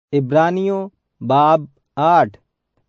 عبرانیوں باب 8۔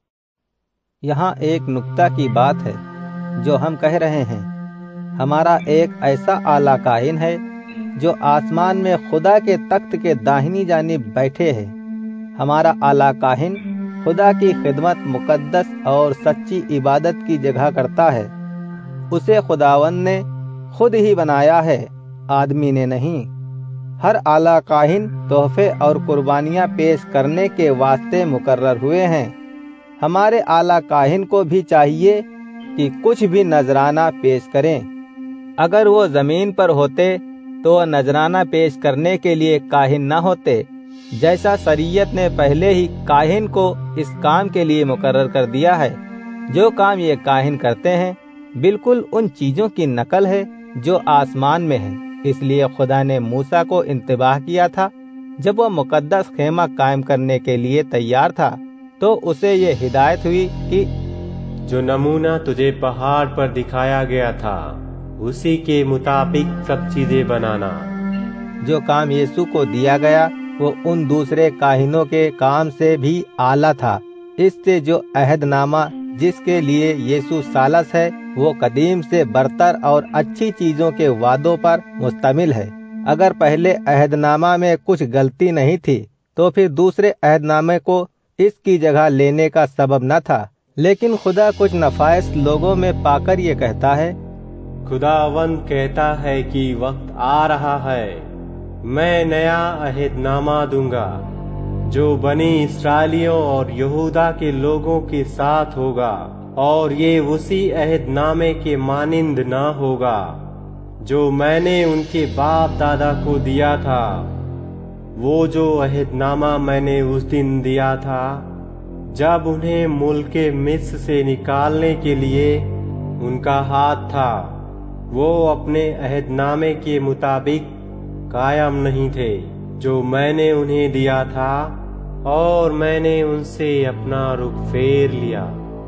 یہاں ایک نکتہ کی بات ہے جو ہم کہہ رہے ہیں، ہمارا ایک ایسا اعلیٰ کاہن ہے جو آسمان میں خدا کے تخت کے داہنی جانب بیٹھے ہے۔ ہمارا اعلیٰ کاہن خدا کی خدمت مقدس اور سچی عبادت کی جگہ کرتا ہے۔ اسے خداوند نے خود ہی بنایا ہے، آدمی نے نہیں۔ ہر اعلیٰ کاہن تحفے اور قربانیاں پیش کرنے کے واسطے مقرر ہوئے ہیں۔ ہمارے اعلیٰ کاہن کو بھی چاہیے کہ کچھ بھی نذرانہ پیش کریں۔ اگر وہ زمین پر ہوتے تو نذرانہ پیش کرنے کے لیے کاہن نہ ہوتے، جیسا شریعت نے پہلے ہی کاہن کو اس کام کے لیے مقرر کر دیا ہے۔ جو کام یہ کاہن کرتے ہیں بالکل ان چیزوں کی نقل ہے جو آسمان میں ہیں۔ اس لیے خدا نے موسیٰ کو انتباہ کیا تھا جب وہ مقدس خیمہ قائم کرنے کے لیے تیار تھا، تو اسے یہ ہدایت ہوئی کہ جو نمونہ تجھے پہاڑ پر دکھایا گیا تھا اسی کے مطابق سب چیزیں بنانا۔ جو کام یسوع کو دیا گیا وہ ان دوسرے کاہنوں کے کام سے بھی اعلیٰ تھا۔ اس سے جو عہد نامہ جس کے لیے یسوع ثالث ہے وہ قدیم سے برتر اور اچھی چیزوں کے وعدوں پر مشتمل ہے۔ اگر پہلے عہد نامہ میں کچھ غلطی نہیں تھی تو پھر دوسرے عہد نامے کو اس کی جگہ لینے کا سبب نہ تھا، لیکن خدا کچھ نفائس لوگوں میں پا کر یہ کہتا ہے، خداوند کہتا ہے کہ وقت آ رہا ہے، میں نیا عہد نامہ دوں گا جو بنی اسرائیلیوں اور یہودا کے لوگوں کے ساتھ ہوگا، اور یہ اسی عہد نامے کے مانند نہ ہوگا جو میں نے ان کے باپ دادا کو دیا تھا۔ وہ جو عہد نامہ میں نے اس دن دیا تھا جب انہیں ملک مصر سے نکالنے کے لیے ان کا ہاتھ تھا، وہ اپنے عہد نامے کے مطابق قائم نہیں تھے جو میں نے انہیں دیا تھا، اور میں نے ان سے اپنا رخ پھیر لیا۔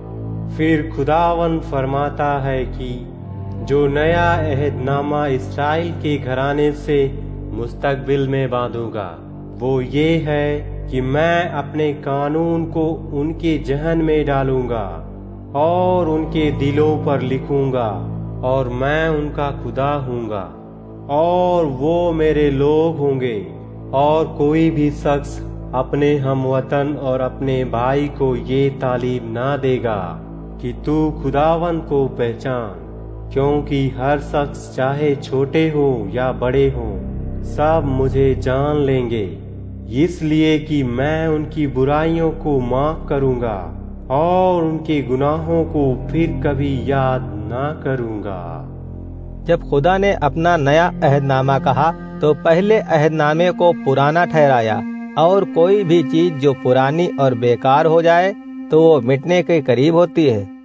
پھر خداوند فرماتا ہے کہ جو نیا عہد نامہ اسرائیل کے گھرانے سے مستقبل میں باندھوں گا وہ یہ ہے کہ میں اپنے قانون کو ان کے ذہن میں ڈالوں گا اور ان کے دلوں پر لکھوں گا، اور میں ان کا خدا ہوں گا اور وہ میرے لوگ ہوں گے۔ اور کوئی بھی شخص اپنے ہم وطن اور اپنے بھائی کو یہ تعلیم نہ دے گا کہ تو خداوند کو پہچان، کیونکہ ہر شخص چاہے چھوٹے ہوں یا بڑے ہوں سب مجھے جان لیں گے، اس لیے کہ میں ان کی برائیوں کو معاف کروں گا اور ان کے گناہوں کو پھر کبھی یاد نہ کروں گا۔ جب خدا نے اپنا نیا عہد نامہ کہا تو پہلے عہد نامے کو پرانا ٹھہرایا، اور کوئی بھی چیز جو پرانی اور بیکار ہو جائے تو وہ مٹنے کے قریب ہوتی ہے۔